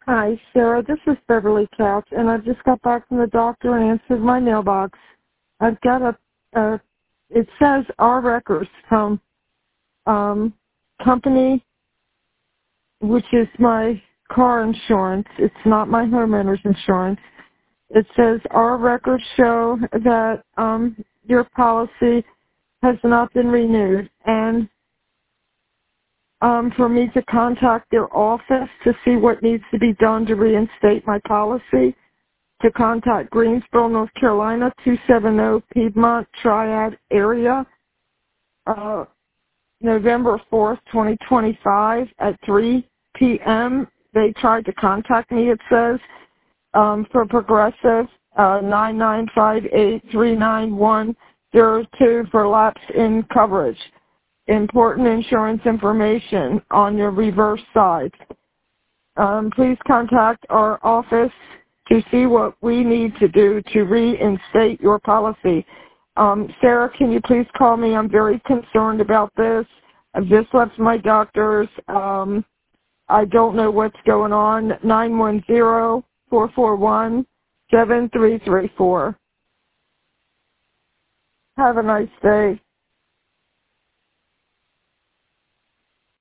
Hi, Sarah. This is Beverly Couch, and I just got back from the doctor and answered my mailbox. I've got it says our records from company, which is my car insurance. It's not my homeowner's insurance. It says our records show that your policy has not been renewed, and for me to contact their office to see what needs to be done to reinstate my policy, to contact Greensboro, North Carolina, 270 Piedmont Triad area, November 4th, 2025 at 3 p.m. They tried to contact me, it says, for Progressive, 9958399102 for lapse in coverage. Important insurance information on your reverse side. Please contact our office to see what we need to do to reinstate your policy. Sarah, can you please call me? I'm very concerned about this. I've just left my doctor's. I don't know what's going on. 910-441-7334. Have a nice day.